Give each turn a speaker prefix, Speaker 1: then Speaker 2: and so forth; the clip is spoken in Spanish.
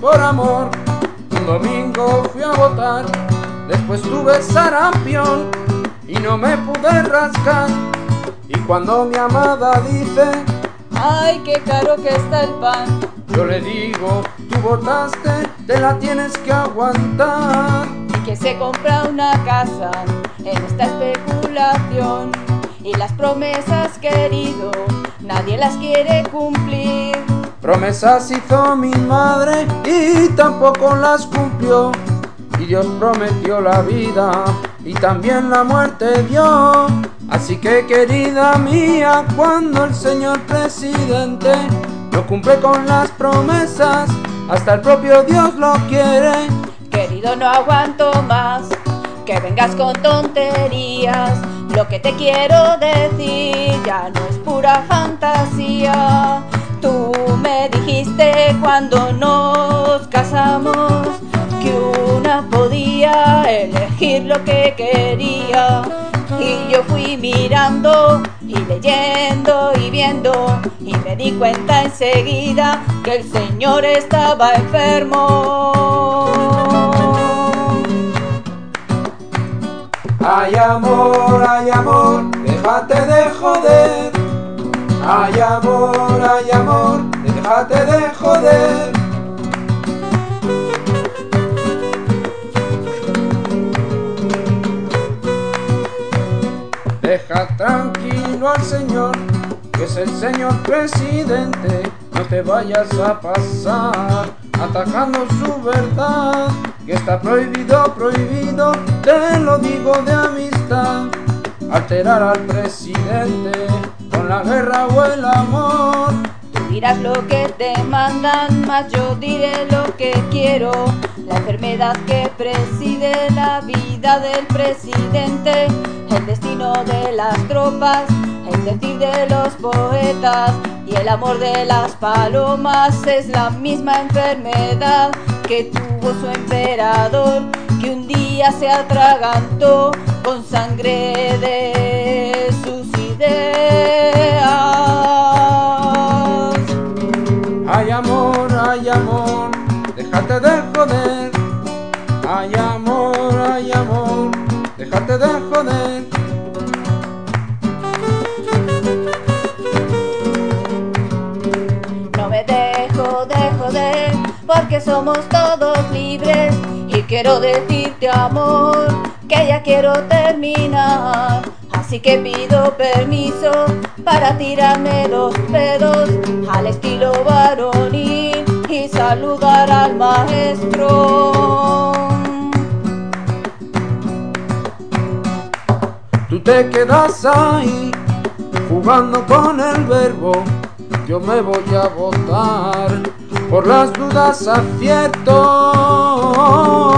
Speaker 1: por amor. Un domingo fui a votar, después tuve sarampión y no me pude rascar. Y cuando mi amada dice:
Speaker 2: ay, qué caro que está el pan,
Speaker 1: yo le digo: tú votaste, te la tienes que aguantar.
Speaker 2: y que se compra una casa en esta especulación, y las promesas, querido, nadie las quiere cumplir.
Speaker 1: Promesas hizo mi madre y tampoco las cumplió, y Dios prometió la vida y también la muerte dio. Así que, querida mía, cuando el señor presidente no cumple con las promesas, hasta el propio Dios lo quiere.
Speaker 2: Querido, no aguanto más que vengas con tonterías. Lo que te quiero decir ya no es pura fantasía. Tú me dijiste cuando nos casamos que una podía elegir lo que quería, y yo fui mirando y leyendo y viendo, y me di cuenta enseguida que el señor estaba enfermo.
Speaker 1: Ay amor, déjate de joder. Ay amor, déjate de joder. Deja tranquilo al señor, que es el señor presidente. No te vayas a pasar atacando su verdad, que está prohibido, prohibido, te lo digo de amistad, alterar al presidente con la guerra o el amor.
Speaker 2: Tú dirás lo que te mandan, mas yo diré lo que quiero. La enfermedad que preside la vida del presidente, el destino de las tropas, el decir de los poetas y el amor de las palomas es la misma enfermedad que tuvo su emperador, que un día se atragantó con sangre de sus ideas.
Speaker 1: Ay amor, déjate de joder. Ay amor, déjate de joder.
Speaker 2: No me dejo de joder, porque somos todos libres, y quiero decirte, amor, que ya quiero terminar. Así que pido permiso para tirarme los pedos al estilo varonil y saludar al maestro.
Speaker 1: Tú te quedas ahí jugando con el verbo. Yo me voy a votar, por las dudas acierto.